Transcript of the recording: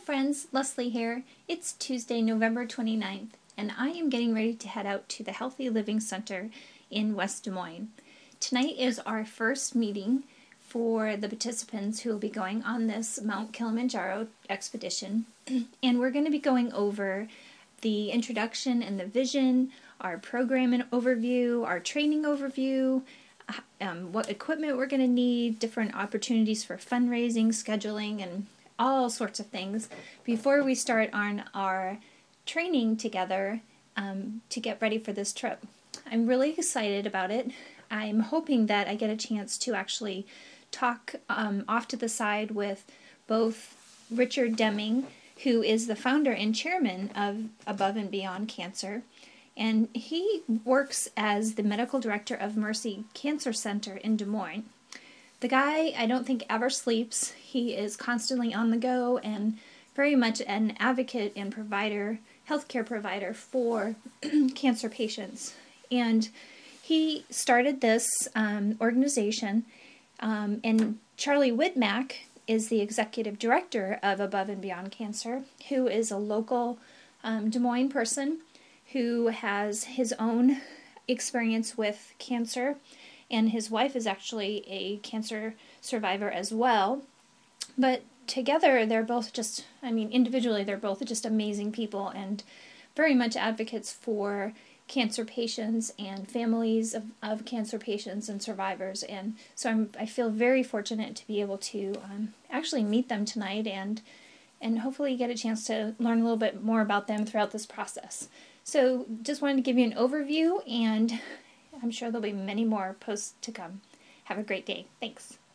friends, Leslie here. It's Tuesday, November 29th, and I am getting ready to head out to the Healthy Living Center in West Des Moines. Tonight is our first meeting for the participants who will be going on this Mount Kilimanjaro expedition, and we're going to be going over the introduction and the vision, our program and overview, our training overview, what equipment we're going to need, different opportunities for fundraising, scheduling, and all sorts of things before we start on our training together to get ready for this trip. I'm really excited about it. I'm hoping that I get a chance to actually talk off to the side with both Richard Deming, who is the founder and chairman of Above and Beyond Cancer, and he works as the medical director of Mercy Cancer Center in Des Moines. The guy, I don't think, ever sleeps. He is constantly on the go and very much an advocate and provider, healthcare provider for cancer patients. And he started this organization, and Charlie Whitmack is the executive director of Above and Beyond Cancer, who is a local Des Moines person who has his own experience with cancer, and his wife is actually a cancer survivor as well. But together, they're both just, individually, they're both just amazing people and very much advocates for cancer patients and families of cancer patients and survivors. And so I feel very fortunate to be able to actually meet them tonight and hopefully get a chance to learn a little bit more about them throughout this process. So just wanted to give you an overview, and I'm sure there'll be many more posts to come. Have a great day. Thanks.